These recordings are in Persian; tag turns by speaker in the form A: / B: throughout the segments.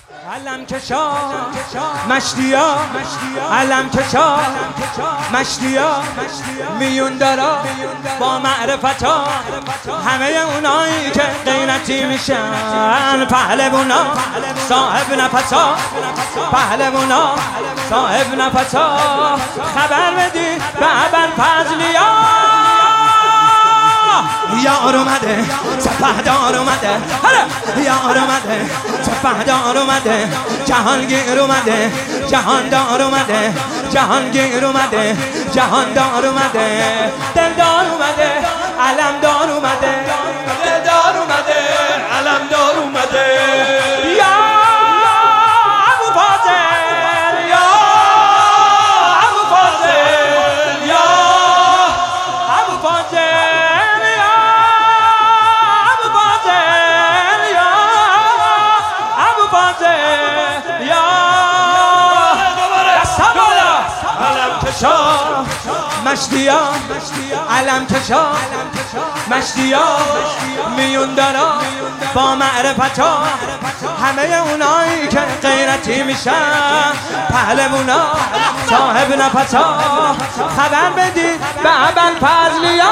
A: علم کشا مشتیا، علم کشا مشتیا، میون دارا با معرفتا، همه اونایی که غیرتی میشن پهلوونا صاحب نفسا، پهلوونا صاحب نفسا. خبر بدی به ابوالفضلیا، یار اومده سپهدار اومده، یار اومده سپهدار اومده، جهانگیر اومده جهاندار اومده، جهانگیر اومده جهاندار اومده، دلدار اومده علمدار اومده، دلدار اومده علمدار اومده. یا ابوالفضل، یا ابوالفضل، یا ابوالفضل، مشتیا علم کشا مشتیا، میون دارا با معرفتا، همه اونایی که غیرتی میشن پهلوونا صاحب نفسا. خبر بدی به ابوالفضلیا،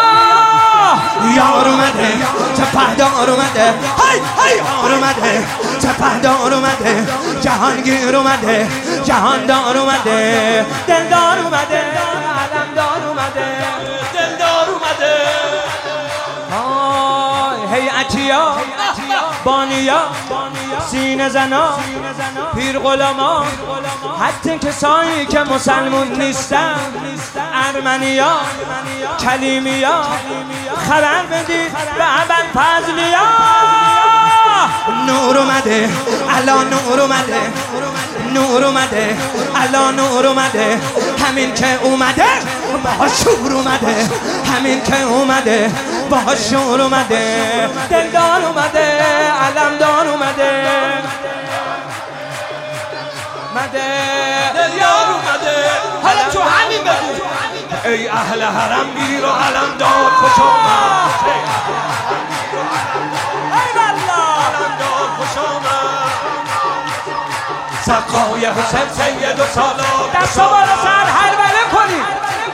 A: یار اومده سپهدار اومده، یار اومده سپهدار اومده، جهانگیر اومده جهاندار اومده، دلدار اومده علمدار اومده، دلدار اومده. هیئتیا بانیا سینه زنا پیر غلاما، حتی کسایی که مسلمون نیستن ارمنیا کلیمیا. خبر بدید به ابوالفضلیا، نور اومده الان نور اومده، نور اومده الان نور اومده، همین که اومده با شور اومده، همین که اومده با شور اومده، دلدار اومده علمدار اومده، مده دلیار اومده. حالا تو همین بگو ای اهل حرم گیر و علمدار خوش آمد، ای والله علمدار خوش آمد، سقای حسین سید و سالار، دستا بالا سر هربله کنید،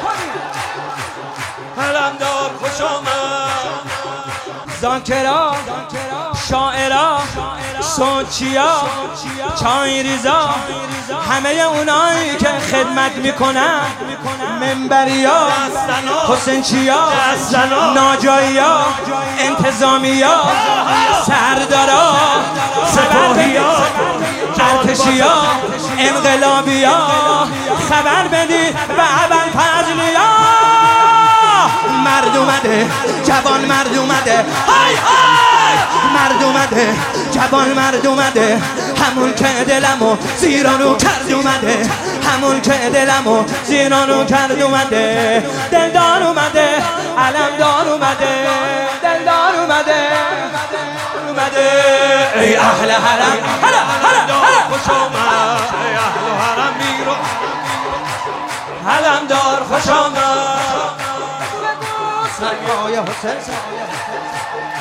A: علمدار خوش آمد. ذاکرا شاعرا سوچیا چای ریزا، همه اونایی که خدمت میکنن منبریا حسین چیا ناجاییا انتظامیا سردارا سپاهیا ارتشیا انقلابیا. خبر بدی به ابوالفضلیا، مرد اومده جوان مرد اومده، مرد اومده جوان مرد اومده، همون که دلمو زیرانو کرد اومده، همون که دلمو زیرانو کرد اومده، دلدار اومده علمدار اومده، دلدار اومده اومده. ای اهل حرم علمدار خوش آمد، ای اهل حرم میرو علمدار خوش آمد، سرمایه حسین